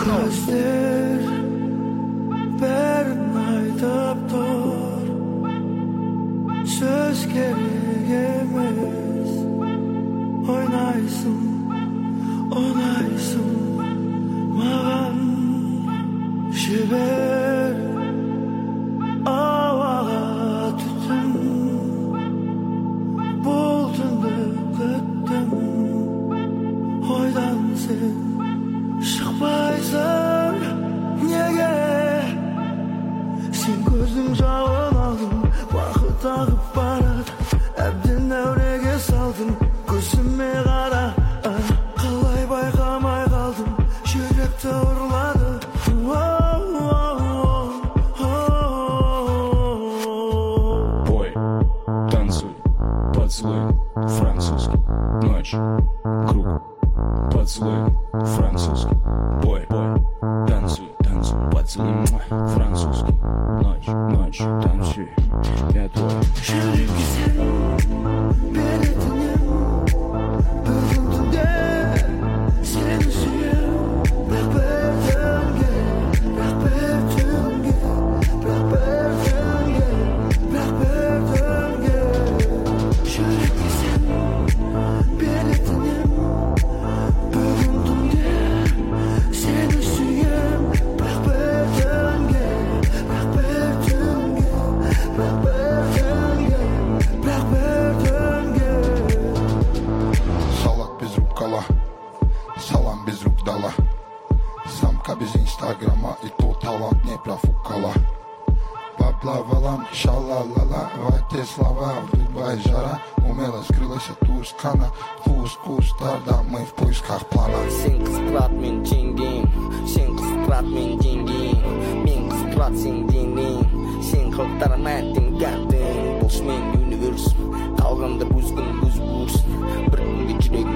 Gözler bәрін айтып тұр, сөз керек емес. Ойнайсың, ұнайсың маған, жібер ауаға түтін. Бұл түнді күттім, ойдан сен шықпайсың неге? Сен көздің жауын алдың, уақыт ағып барады, әбден әуреге салдың. Көзіме қара, қалай байқамай қалдым, жүректі ұрлады. Бой, танцуй, поцелуй, французский, ночь, круг, поцелуй, французский. Бой, танцуй, поцелуй, французский, ночь, танцуй, я твой. Жүрекке сен беретінем, бүгін түнде сені сүйем. Бірақ бір түнге, бірақ бір түнге, бірақ бір түнге, бірақ бір түнге. Жүрекке сен беретінем, бүгін түнде сені сүйем. Бірақ бір түнге, бірақ бір түнге, бірақ бір түнге, бірақ бір түнге. Салат без рукола, салам без рук дала. Самка без инстаграма, и то талант не профукала. Поплавала, шалалала, в эти слова вдубай жара. Умело скрылась от Тускана, кустарда мы в поисках плана. Сен қызықтырат мен жеңгең, сен қызықтырат мен жеңгең, мен қызықтырат сен денең, сен қылықтарым әттең гәттең. Болшы мен универс, қалғанда бұзгын бұз бұрсын, бір күнге жүрек